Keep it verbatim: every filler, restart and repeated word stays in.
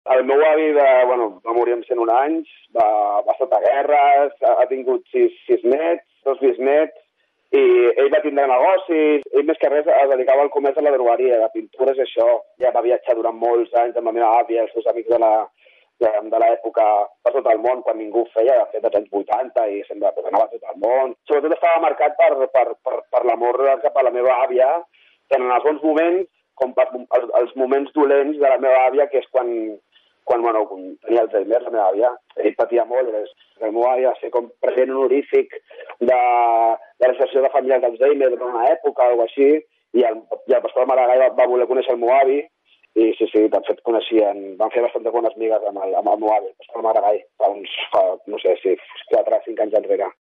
El meu avi de, bueno, va morir amb cent un anys, va, va estar a guerres, ha, ha tingut sis, sis nets, dos bisnets, i ell va tindre negocis, ell més que res es dedicava al comerç a la drogueria, de pintures i això. Ja va viatjar durant molts anys amb la meva àvia, els seus amics de la de, de l'època per tot el món, quan ningú feia, de fet, als anys vuitanta, i sempre pues, anava a tot el món. Sobretot estava marcat per, per, per, per l'amor cap a la meva àvia, tant en els bons moments com per els, els moments dolents de la meva àvia, que és quan, quan bueno, tenia Alzheimer, la meva àvia. Ell patia molt, és, la meva àvia va ser com president honorífic de, de l'associació de famílies d'Alzheimer durant una època o alguna així, i el, i el pastor Maragall va, va voler conèixer el meu avi, i sí, sí, de fet coneixien, van fer bastant bones migues amb el, amb el meu avi, el pastor Maragall, fa uns, fa, no sé, si quatre o cinc anys enrere.